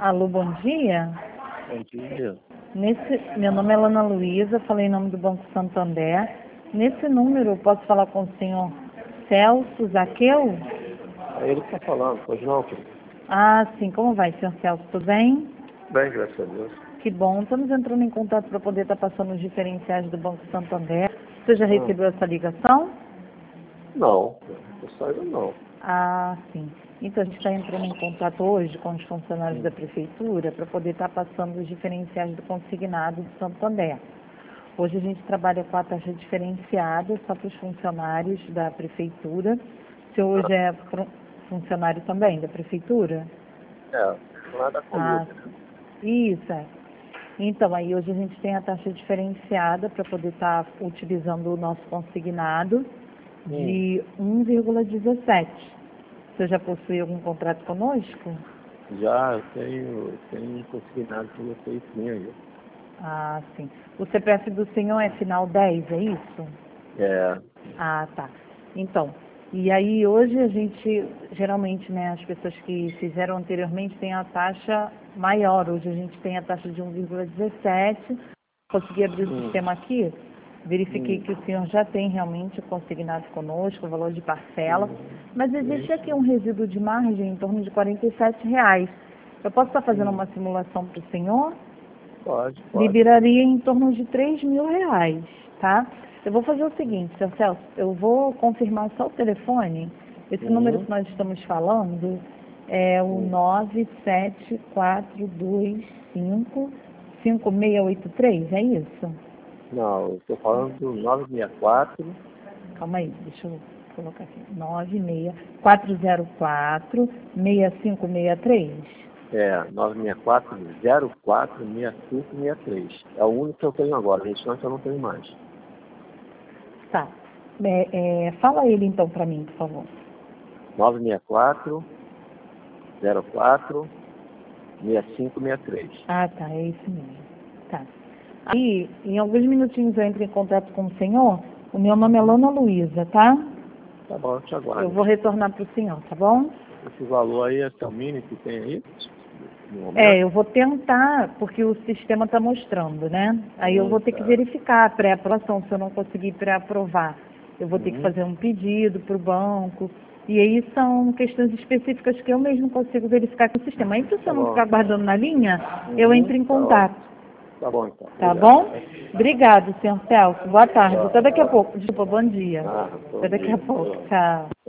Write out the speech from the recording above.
Alô, bom dia. Bom dia. Meu nome é Ana Luísa, falei em nome do Banco Santander. Nesse número, eu posso falar com o senhor Celso Zaqueu? É ele que está falando, pois não, filho? Ah, sim. Como vai, senhor Celso? Tudo bem? Bem, graças a Deus. Que bom. Estamos entrando em contato para poder estar passando os diferenciais do Banco Santander. Você já recebeu essa ligação? Não, eu saiba não. Ah, sim. Então, a gente está entrando em contato hoje com os funcionários da Prefeitura para poder estar passando os diferenciais do consignado do Santander. Hoje a gente trabalha com a taxa diferenciada só para os funcionários da Prefeitura. O senhor hoje é funcionário também da Prefeitura? É, não é da Ah, comida, né? isso, é. Então, aí hoje a gente tem a taxa diferenciada para poder estar utilizando o nosso consignado de 1,17. Você já possui algum contrato conosco? Já eu tenho consignado com vocês sim aí. Ah, sim. O CPF do senhor é final 10, é isso? É, Ah, tá. Então, e aí hoje a gente, geralmente, né, as pessoas que fizeram anteriormente têm a taxa maior. Hoje a gente tem a taxa de 1,17. Consegui abrir o sistema aqui, verifiquei que o senhor já tem realmente consignado conosco, o valor de parcela, mas existe aqui um resíduo de margem em torno de R$ 47. Eu posso estar fazendo uma simulação para o senhor? pode. Liberaria em torno de R$ 3.000, tá? Eu vou fazer o seguinte, seu Celso, eu vou confirmar só o telefone. Esse número que nós estamos falando é o 974255683, é isso? Não, eu estou falando do 964. Calma aí, deixa eu colocar aqui. 964046563. É, 964-04-6563. É o único que eu tenho agora, o restante eu não tenho mais. Tá. Fala ele então para mim, por favor. 964-04-6563. Ah, tá, é isso mesmo. Tá. Aí, em alguns minutinhos eu entro em contato com o senhor. O meu nome é Ana Luísa, tá? Tá bom, eu te aguardo. Eu vou retornar para o senhor, tá bom? Esse valor aí é o mínimo que tem aí? No momento? Eu vou tentar, porque o sistema está mostrando, né? Aí eu vou ter que Tá. verificar a pré-aprovação. Se eu não conseguir pré-aprovar, eu vou ter que fazer um pedido para o banco. E aí são questões específicas que eu mesmo consigo verificar com o sistema. Aí se o senhor não bom. ficar aguardando na linha, eu entro em contato. Tá bom, então. Tá Obrigado. bom? Obrigado, senhor Celso. Boa tarde. Até daqui a pouco. Desculpa, bom dia. Ah, Até daqui a pouco. dia. Tchau.